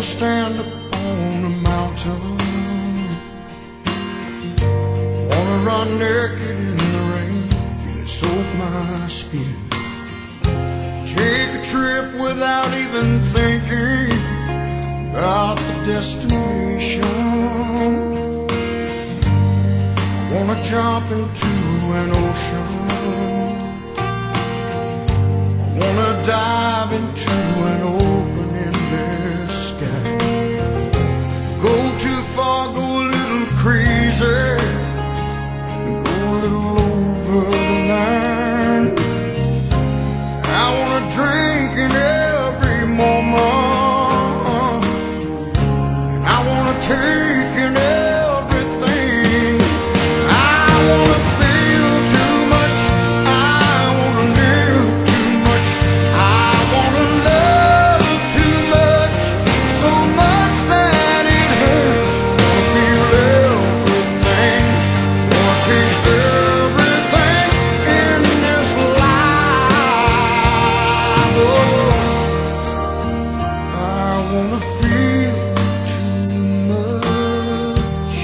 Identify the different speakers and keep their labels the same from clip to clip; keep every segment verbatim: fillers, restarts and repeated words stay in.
Speaker 1: stand up on the mountain, wanna run naked in the rain, feel it soak my skin. Take a trip without even thinking about the destination. I wanna jump into an ocean, I wanna dive into an open endless sky. Go too far, go a little crazy, go a little over the line. I wanna drink in every moment, and I wanna take in everything. I wanna feel too much, I wanna live too much, I wanna love too much, so much that it hurts. Wanna feel everything, wanna taste everything in this life. Oh, I wanna feel too much.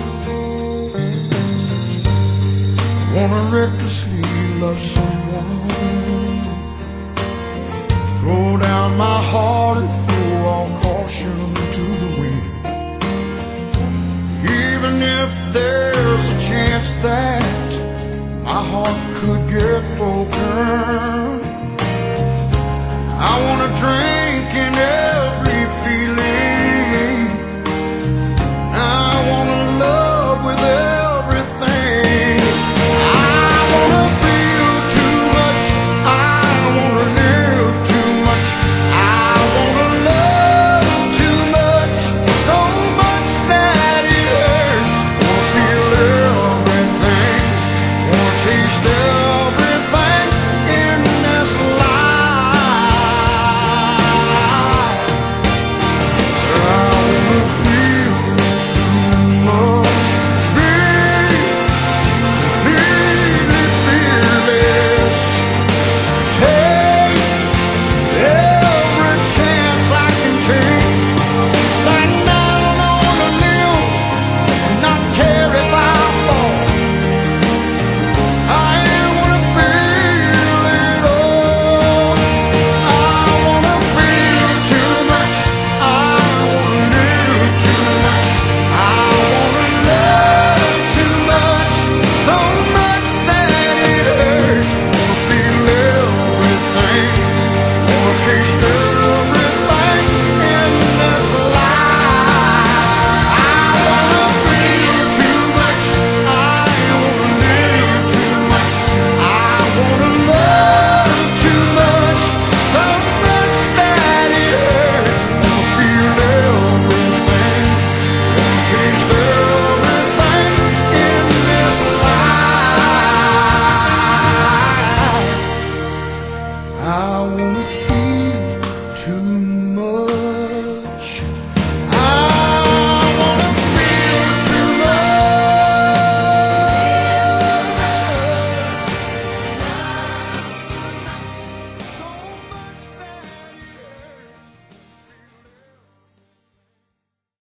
Speaker 1: I wanna recklessly love someone, throw down my heart and throw all caution to the wind. Even if there's a chance that my heart could get broken, I wanna drink